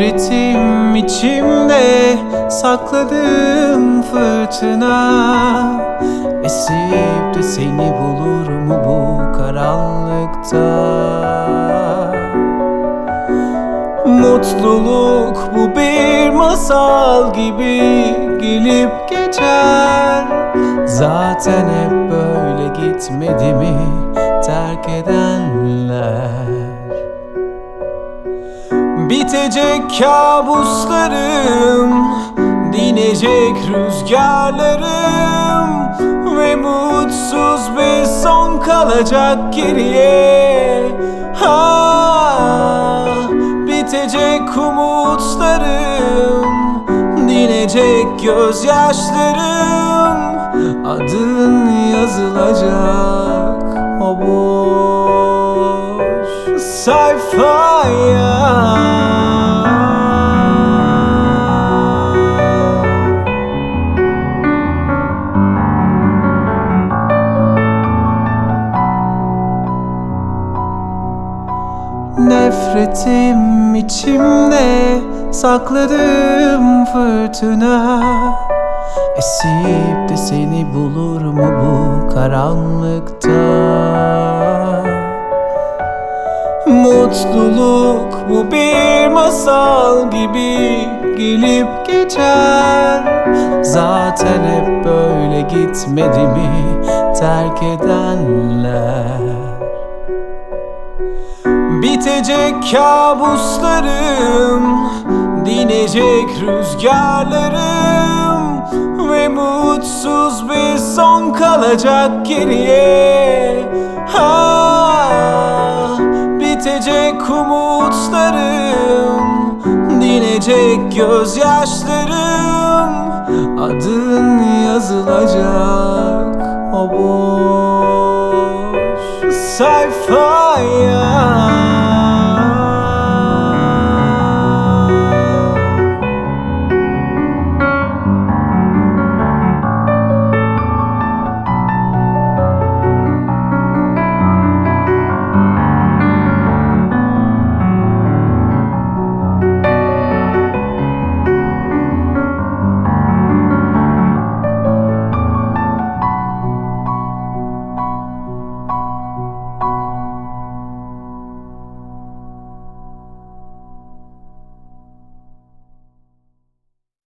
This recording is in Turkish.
Nefretim içimde, sakladığım fırtına. Esip de seni bulur mu bu karanlıkta? Mutluluk bu bir masal gibi gelip geçer. Zaten hep böyle gitmedi mi terk edenler? Bitecek kabuslarım, dinecek rüzgarlarım ve mutsuz bir son kalacak geriye. Bitecek umutlarım, dinecek gözyaşlarım. Adın yazılacak o boş sayfaya. Nefretim içimde, sakladığım fırtına. Esip de seni bulur mu bu karanlıkta? Mutluluk bu bir masal gibi gelip geçer. Zaten hep böyle gitmedi mi terk edenler? Bitecek kabuslarım, dinecek rüzgarlarım ve mutsuz bir son kalacak geriye. Bitecek umutlarım, dinecek gözyaşlarım. Adın yazılacak o boş sayfaya.